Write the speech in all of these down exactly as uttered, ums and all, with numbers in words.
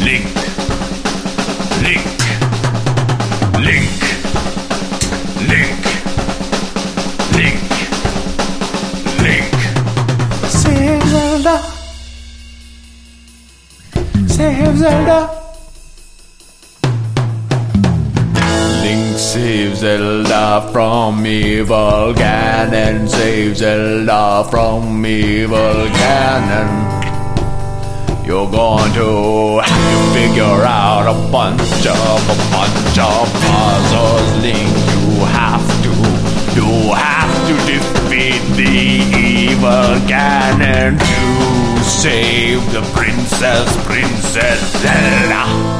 Link, Link, Link, Link, Link, Link. Save Zelda, save Zelda. Link saves Zelda from evil Ganon, saves Zelda from evil Ganon. You're going to have to figure out a bunch of, a bunch of puzzles, Link. You have to, you have to defeat the evil Ganon to save the princess, Princess Zelda.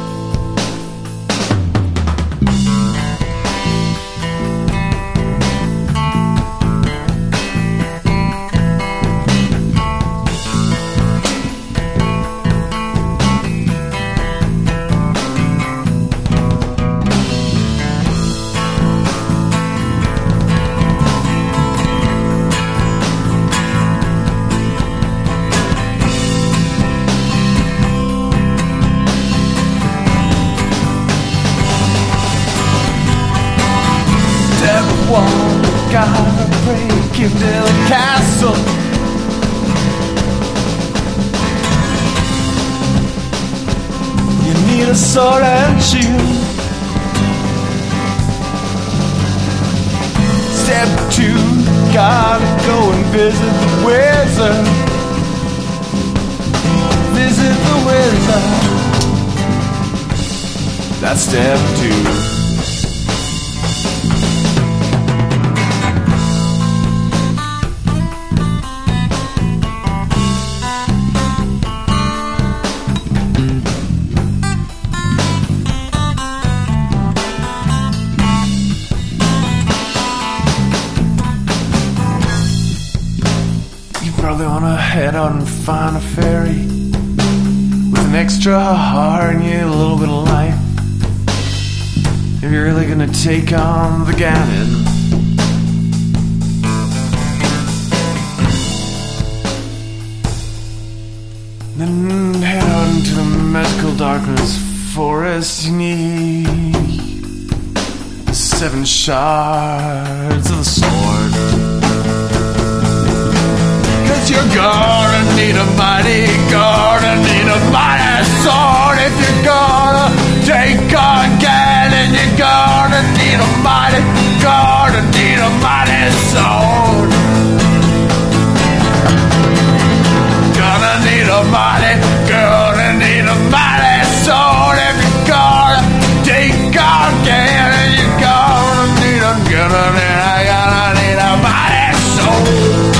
Gotta break into the castle. You need a sword and shield. Step two, gotta go and visit the wizard. Visit the wizard. That's step two. Probably wanna head out and find a fairy with an extra heart and you a little bit of life. If you're really gonna take on the Ganon. Then head out into the magical darkness forest. You need seven shards of the sword. You're gonna need a mighty, gonna need a mighty sword. If you're gonna take on Ganon, you're gonna need a mighty, gonna need a mighty sword. Gonna need a mighty, gonna need a mighty sword. If you're gonna take on Ganon, you're gonna need a, gonna need a, gonna need a mighty sword.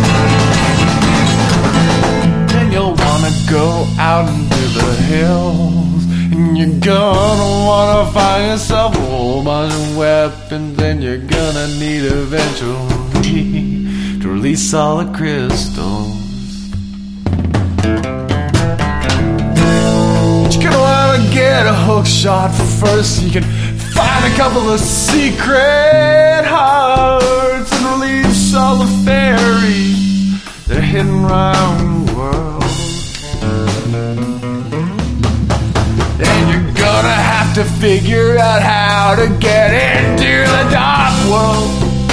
Go out into the hills, and you're gonna wanna find yourself a whole bunch of weapons, and you're gonna need eventually to release all the crystals. But you're gonna wanna get a hook shot first, so you can find a couple of secret hearts and release all the fairies that are hidden around the world. And you're gonna have to figure out how to get into the dark world.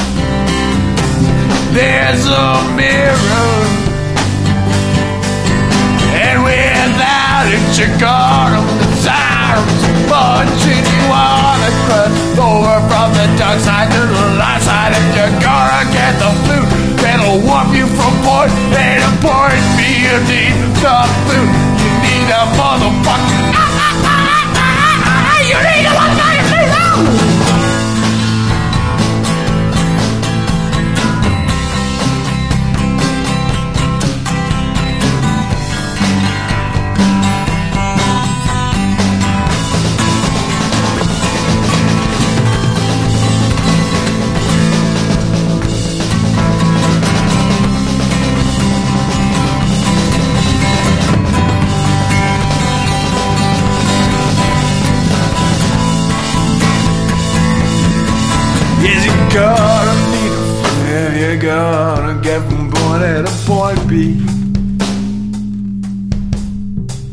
There's a mirror, and without it you're gonna desire punch, and you wanna cross over from the dark side to the light side. And you're gonna get the flute that'll warp you from point A to point B. You need the flute, you need a motherfucker. You need a motherfucker flute. Gonna need a flare, you're gonna get from point A to point B.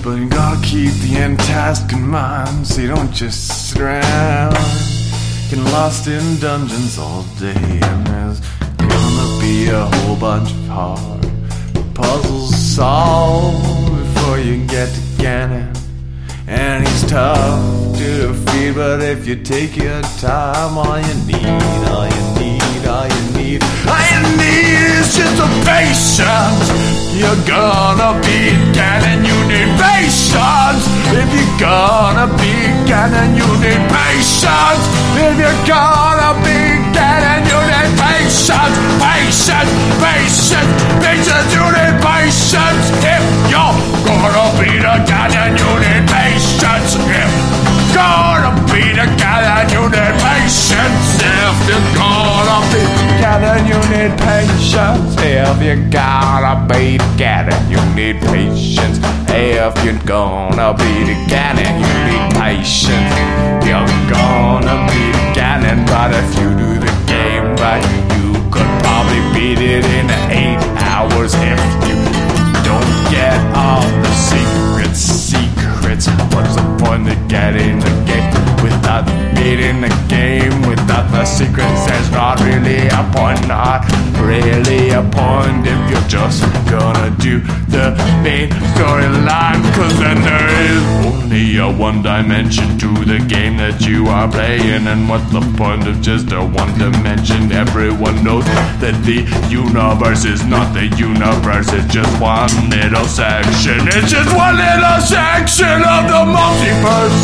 But you gotta keep the end task in mind, so you don't just sit around getting lost in dungeons all day. And there's gonna be a whole bunch of hard puzzles to solve before you can get to Ganon. And he's tough to defeat, but if you take your time, all you need, all you need, all you need, all you need is just a patience. You're gonna beat Ganon, you need patience. If you're gonna beat Ganon, you need patience. If you're gonna beat Ganon, you need patience. Patience, patience, patience, you need patience. If you're gonna beat a Ganon, you need patience. If you're gonna beat a Ganon, you need patience. If you're gonna beat Ganon, you need patience. If you're gonna beat Ganon, you need patience. If you're gonna beat a Ganon, you need patience. You're gonna beat a Ganon, but if you do the game right, you could probably beat it in eight hours. If you don't get all the secrets, secrets, what's the point of getting the game without beating the game? Without the secrets, there's not really a point, not really a point if you're just gonna do the main storyline. Cause then there is only a one dimension to the game that you are playing. And what's the point of just a one dimension? Everyone knows that the universe is not the universe, it's just one little section. It's just one little section of the multiverse.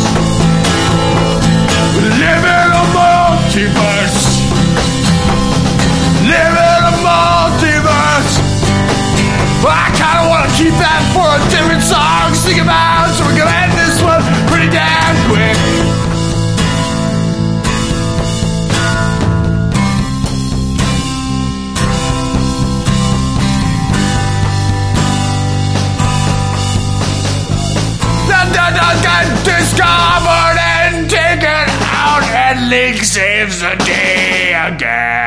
Live in a multiverse. Live in a multiverse. I kinda wanna keep that for a different song to sing about, so we're gonna end this one pretty damn quick. Dun dun dun dun, discovered and taken out, and Link saves the day again.